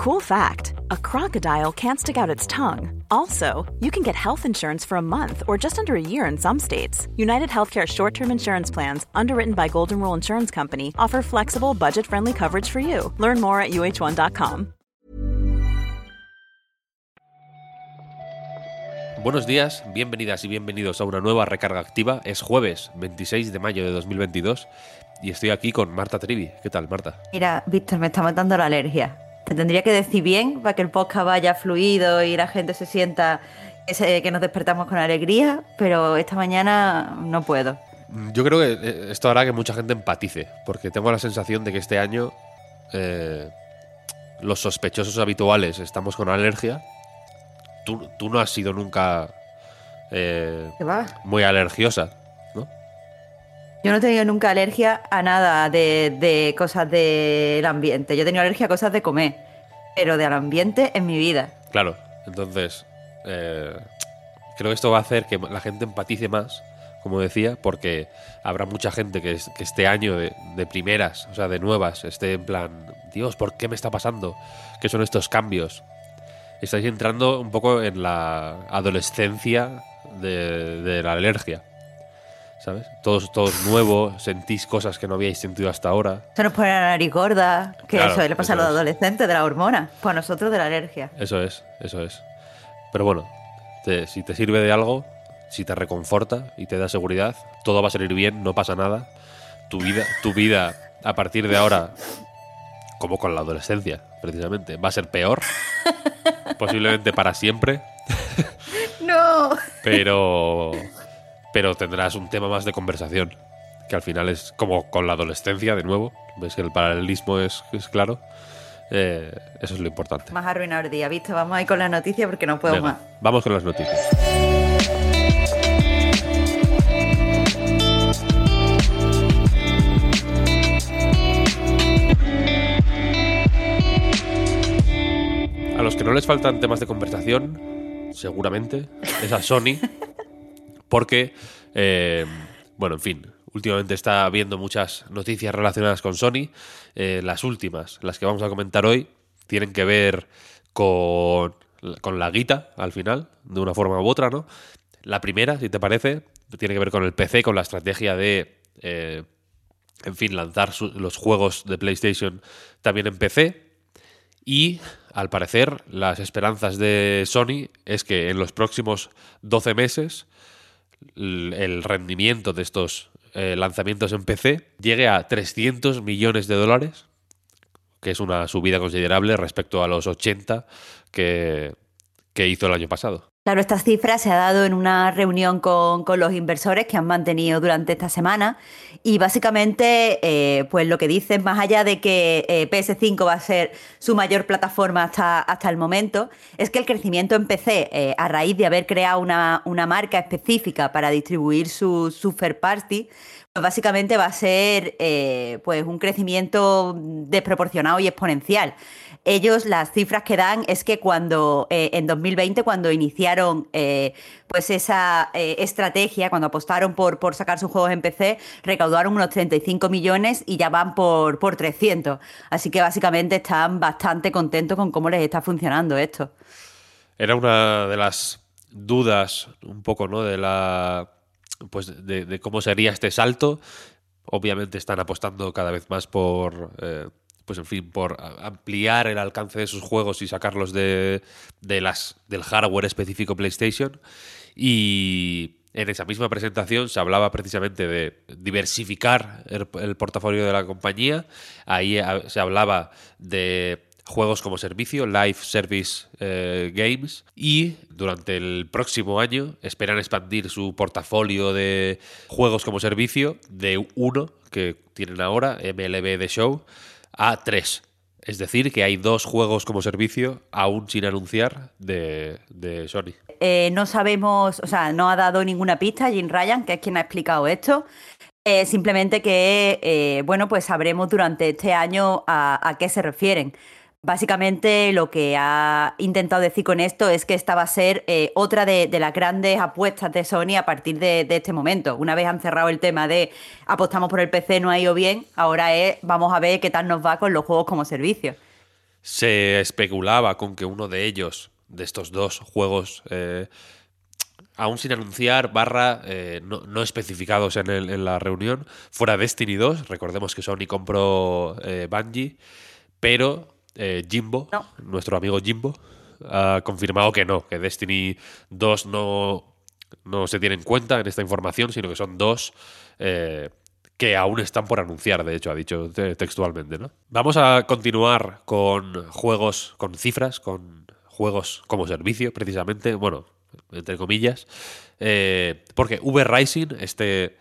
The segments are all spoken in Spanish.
Cool fact, a crocodile can't stick out its tongue. Also, you can get health insurance for a month or just under a year in some states. United Healthcare short-term insurance plans, underwritten by Golden Rule Insurance Company, offer flexible, budget-friendly coverage for you. Learn more at uh1.com. Buenos días, bienvenidas y bienvenidos a una nueva recarga activa. Es jueves 26 de mayo de 2022 y estoy aquí con Marta Trivi. ¿Qué tal, Marta? Mira, Víctor, me está matando la alergia. Te tendría que decir bien para que el podcast vaya fluido y la gente se sienta que nos despertamos con alegría, pero esta mañana no puedo. Yo creo que esto hará que mucha gente empatice, porque tengo la sensación de que este año los sospechosos habituales estamos con alergia. Tú no has sido nunca ¿Qué va? muy alergiosa, ¿no? Yo no he tenido nunca alergia a nada de cosas del ambiente. Yo he tenido alergia a cosas de comer, pero del ambiente en mi vida. Claro, entonces creo que esto va a hacer que la gente empatice más, como decía, porque habrá mucha gente que este año de primeras, o sea, de nuevas, esté en plan, Dios, ¿por qué me está pasando? ¿Qué son estos cambios? Estáis entrando un poco en la adolescencia de la alergia, ¿sabes? Todo es nuevo, sentís cosas que no habíais sentido hasta ahora. Se nos pone la nariz gorda, que Claro, eso le pasa a los eso es. adolescentes de la hormona. Pues a nosotros de la alergia. Eso es. Pero bueno, si te sirve de algo, si te reconforta y te da seguridad, todo va a salir bien, no pasa nada. Tu vida a partir de ahora, como con la adolescencia, precisamente, va a ser peor. Posiblemente para siempre. ¡No! Pero tendrás un tema más de conversación, que al final es como con la adolescencia, de nuevo. Ves que el paralelismo es claro. Eso es lo importante. Más arruinado el día, ¿viste? Vamos ahí con la noticia porque no puedo Venga, más. vamos con las noticias. A los que no les faltan temas de conversación, seguramente, es a Sony, porque, bueno, en fin, últimamente está habiendo muchas noticias relacionadas con Sony. Las últimas, las que vamos a comentar hoy, tienen que ver con la guita, al final, de una forma u otra, ¿no? La primera, si te parece, tiene que ver con el PC, con la estrategia de, en fin, lanzar los juegos de PlayStation también en PC. Y, al parecer, las esperanzas de Sony es que en los próximos 12 meses el rendimiento de estos lanzamientos en PC llegue a 300 millones de dólares, que es una subida considerable respecto a los 80 que hizo el año pasado. Claro, esta cifra se ha dado en una reunión con los inversores que han mantenido durante esta semana y básicamente pues lo que dicen, más allá de que PS5 va a ser su mayor plataforma hasta el momento, es que el crecimiento en PC, a raíz de haber creado una marca específica para distribuir su first party, pues básicamente va a ser pues un crecimiento desproporcionado y exponencial. Ellos, las cifras que dan es que cuando en 2020, cuando iniciaron pues esa estrategia, cuando apostaron por sacar sus juegos en PC, recaudaron unos 35 millones y ya van por 300. Así que básicamente están bastante contentos con cómo les está funcionando esto. Era una de las dudas un poco, ¿no? De cómo sería este salto. Obviamente están apostando cada vez más por ampliar el alcance de sus juegos y sacarlos del hardware específico PlayStation. Y en esa misma presentación se hablaba precisamente de diversificar el portafolio de la compañía. Ahí se hablaba de juegos como servicio, Live Service Games, y durante el próximo año esperan expandir su portafolio de juegos como servicio de 1 que tienen ahora, MLB The Show, a 3. Es decir, que hay 2 juegos como servicio aún sin anunciar de Sony. No sabemos, o sea, no ha dado ninguna pista Jim Ryan, que es quien ha explicado esto. Simplemente que, bueno, pues sabremos durante este año a qué se refieren. Básicamente lo que ha intentado decir con esto es que esta va a ser otra de las grandes apuestas de Sony a partir de este momento. Una vez han cerrado el tema de apostamos por el PC, no ha ido bien, ahora vamos a ver qué tal nos va con los juegos como servicio. se especulaba con que uno de ellos, de estos dos juegos, aún sin anunciar, no especificados en la reunión, fuera Destiny 2. Recordemos que Sony compró Bungie, pero Jimbo, No. nuestro amigo Jimbo, ha confirmado que no, que Destiny 2 no se tiene en cuenta en esta información, sino que son dos que aún están por anunciar, de hecho, ha dicho textualmente, ¿no? Vamos a continuar con juegos con cifras, con juegos como servicio, precisamente, bueno, entre comillas, porque V Rising, este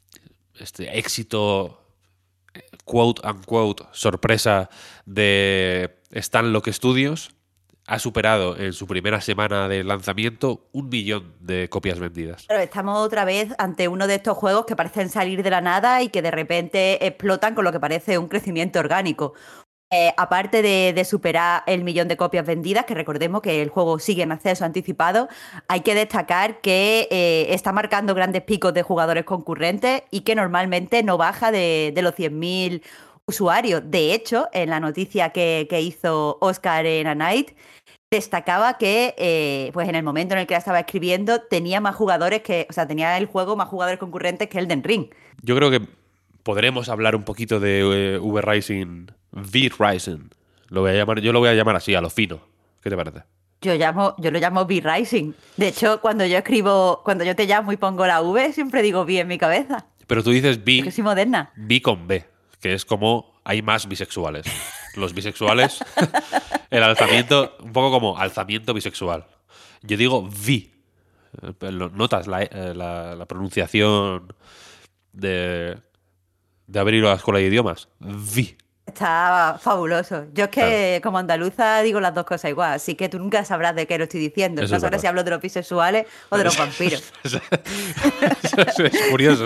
éxito quote unquote sorpresa de Stanlock Studios, ha superado en su primera semana de lanzamiento 1 millón de copias vendidas. Pero estamos otra vez ante uno de estos juegos que parecen salir de la nada y que de repente explotan con lo que parece un crecimiento orgánico. Aparte de superar el 1 millón de copias vendidas, que recordemos que el juego sigue en acceso anticipado, hay que destacar que está marcando grandes picos de jugadores concurrentes y que normalmente no baja de los 100.000 usuarios. De hecho, en la noticia que hizo Oscar en A Night, destacaba que pues en el momento en el que la estaba escribiendo tenía más jugadores tenía el juego más jugadores concurrentes que Elden Ring. Yo creo que podremos hablar un poquito de V Rising, V-Rising. Yo lo voy a llamar así, a lo fino. ¿Qué te parece? Yo lo llamo V-Rising. De hecho, cuando yo te llamo y pongo la V, siempre digo V en mi cabeza. Pero tú dices Porque soy moderna. B con B, que es como hay más bisexuales. Los bisexuales, el alzamiento, un poco como alzamiento bisexual. Yo digo V. ¿Notas la pronunciación de haber ido a la escuela de idiomas? V. Está fabuloso. Yo es que como andaluza digo las dos cosas igual, así que tú nunca sabrás de qué lo estoy diciendo. Eso No es sabrás verdad. si hablo de los bisexuales o de los vampiros. Es curioso,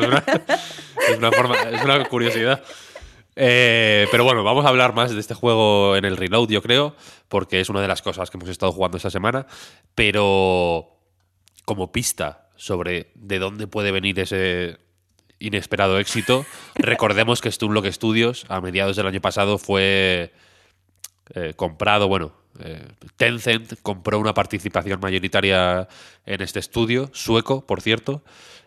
es una curiosidad. Pero bueno, vamos a hablar más de este juego en el Reload, yo creo, porque es una de las cosas que hemos estado jugando esta semana. Pero como pista sobre de dónde puede venir ese inesperado éxito, recordemos que Stunlock Studios a mediados del año pasado fue comprado, Tencent compró una participación mayoritaria en este estudio, sueco, por cierto,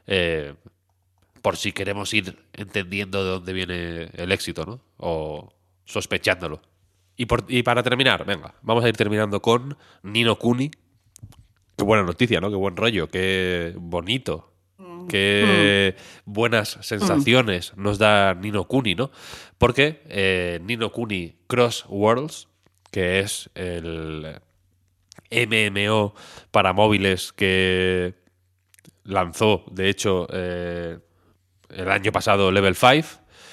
por si queremos ir entendiendo de dónde viene el éxito, ¿no? O sospechándolo. Y para terminar, venga, vamos a ir terminando con Ni no Kuni. Qué buena noticia, ¿no? Qué buen rollo, qué bonito. Qué buenas sensaciones nos da Ni no Kuni, ¿no? Porque Ni no Kuni Cross Worlds, que es el MMO para móviles que lanzó, de hecho, el año pasado Level 5,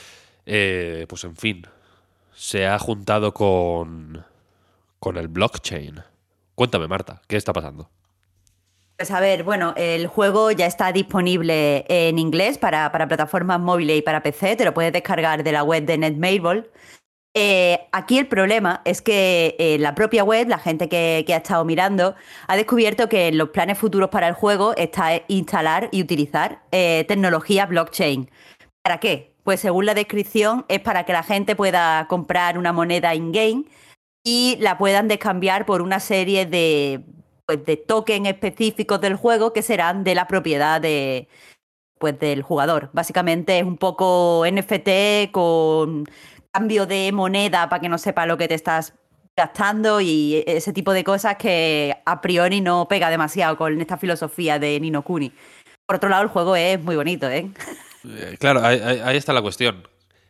pues en fin, se ha juntado con el blockchain. Cuéntame, Marta, ¿qué está pasando? Pues a ver, bueno, el juego ya está disponible en inglés para plataformas móviles y para PC, te lo puedes descargar de la web de Netmarble. Aquí el problema es que la propia web, la gente que ha estado mirando, ha descubierto que en los planes futuros para el juego está instalar y utilizar tecnología blockchain. ¿Para qué? Pues según la descripción es para que la gente pueda comprar una moneda in-game y la puedan descambiar por una serie de tokens específicos del juego que serán de la propiedad del jugador. Básicamente es un poco NFT con cambio de moneda para que no sepa lo que te estás gastando y ese tipo de cosas que a priori no pega demasiado con esta filosofía de Ni no Kuni. Por otro lado, el juego es muy bonito, ¿eh? Claro, ahí está la cuestión.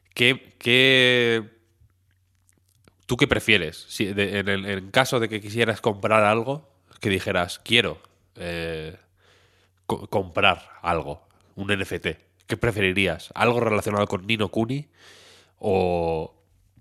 ¿Tú qué prefieres? En caso de que quisieras comprar algo, que dijeras, quiero comprar algo, un NFT, ¿qué preferirías? ¿Algo relacionado con Ni no Kuni o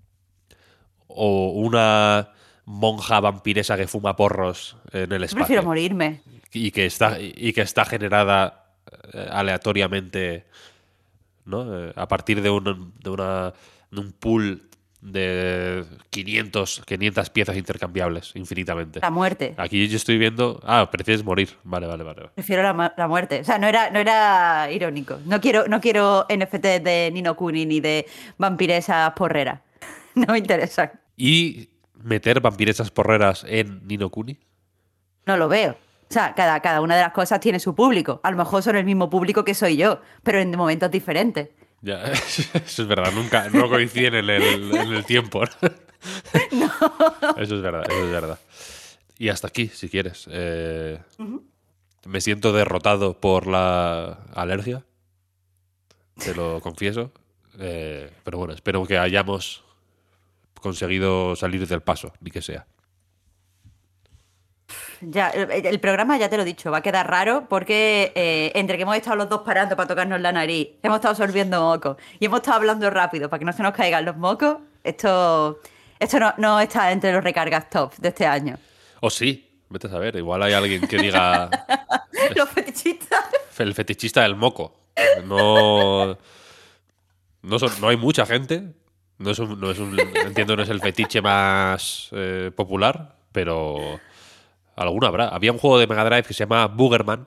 una monja vampiresa que fuma porros en el espacio? Prefiero morirme. Y que está generada aleatoriamente, ¿no? A partir de un pool de 500 piezas intercambiables infinitamente. La muerte. Aquí yo estoy viendo... prefieres morir. Vale. Prefiero la muerte. O sea, no era irónico. No quiero NFT de Ni no Kuni ni de vampiresas porreras. No me interesan. Y meter vampiresas porreras en Ni no Kuni? No lo veo. O sea, cada una de las cosas tiene su público. A lo mejor son el mismo público que soy yo, pero en momentos diferentes. Ya, eso es verdad, no coinciden en el tiempo. No. Eso es verdad. Y hasta aquí, si quieres. Me siento derrotado por la alergia, te lo confieso. Pero bueno, espero que hayamos conseguido salir del paso, ni que sea. Ya, el programa, ya te lo he dicho, va a quedar raro porque entre que hemos estado los dos parando para tocarnos la nariz, hemos estado sorbiendo mocos y hemos estado hablando rápido para que no se nos caigan los mocos, esto no está entre los recargas top de este año. O sí, vete a saber, igual hay alguien que diga... Los fetichistas. El fetichista del moco. No hay mucha gente. Entiendo, no es el fetiche más popular, pero alguno habrá. Había un juego de Mega Drive que se llama Boogerman,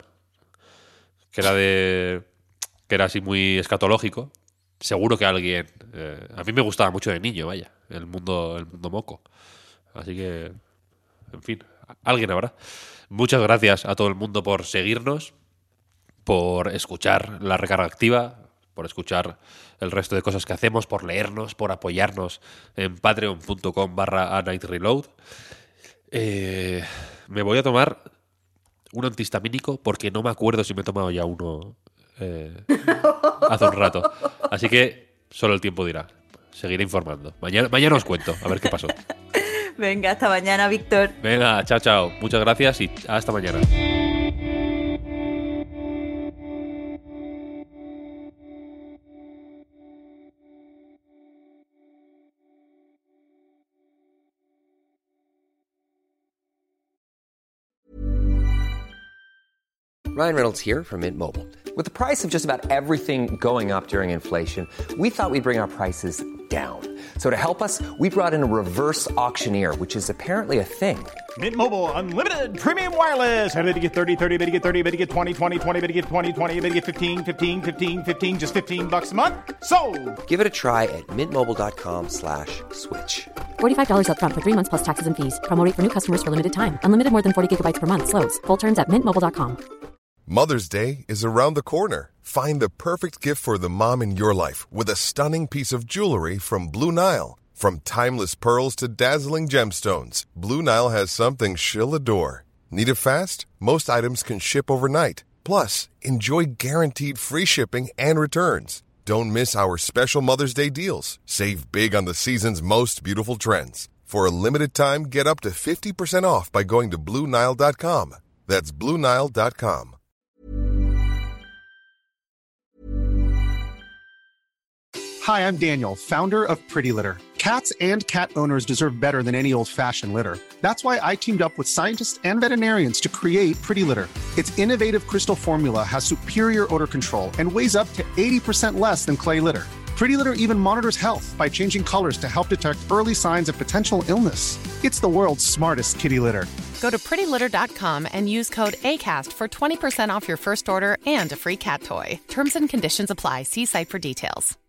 que era así muy escatológico. Seguro que alguien... a mí me gustaba mucho de niño, vaya, el mundo moco. Así que, en fin, alguien habrá. Muchas gracias a todo el mundo por seguirnos, por escuchar La Recarga Activa, por escuchar el resto de cosas que hacemos, por leernos, por apoyarnos en patreon.com/anightreload. Me voy a tomar un antihistamínico porque no me acuerdo si me he tomado ya uno hace un rato. Así que solo el tiempo dirá. Seguiré informando. Mañana os cuento, a ver qué pasó. Venga, hasta mañana, Víctor. Venga, chao. Muchas gracias y hasta mañana. Ryan Reynolds here from Mint Mobile. With the price of just about everything going up during inflation, we thought we'd bring our prices down. So to help us, we brought in a reverse auctioneer, which is apparently a thing. Mint Mobile Unlimited Premium Wireless. How to get 30, 30, bit to get 30, bit to get 20, 20, 20, bit to get 20, 20, bit to get 15, 15, 15, 15, just $15 a month? Sold! Give it a try at mintmobile.com/switch. $45 up front for 3 months plus taxes and fees. Promo rate for new customers for limited time. Unlimited more than 40 gigabytes per month. Slows full terms at mintmobile.com. Mother's Day is around the corner. Find the perfect gift for the mom in your life with a stunning piece of jewelry from Blue Nile. From timeless pearls to dazzling gemstones, Blue Nile has something she'll adore. Need it fast? Most items can ship overnight. Plus, enjoy guaranteed free shipping and returns. Don't miss our special Mother's Day deals. Save big on the season's most beautiful trends. For a limited time, get up to 50% off by going to BlueNile.com. That's BlueNile.com. Hi, I'm Daniel, founder of Pretty Litter. Cats and cat owners deserve better than any old-fashioned litter. That's why I teamed up with scientists and veterinarians to create Pretty Litter. Its innovative crystal formula has superior odor control and weighs up to 80% less than clay litter. Pretty Litter even monitors health by changing colors to help detect early signs of potential illness. It's the world's smartest kitty litter. Go to prettylitter.com and use code ACAST for 20% off your first order and a free cat toy. Terms and conditions apply. See site for details.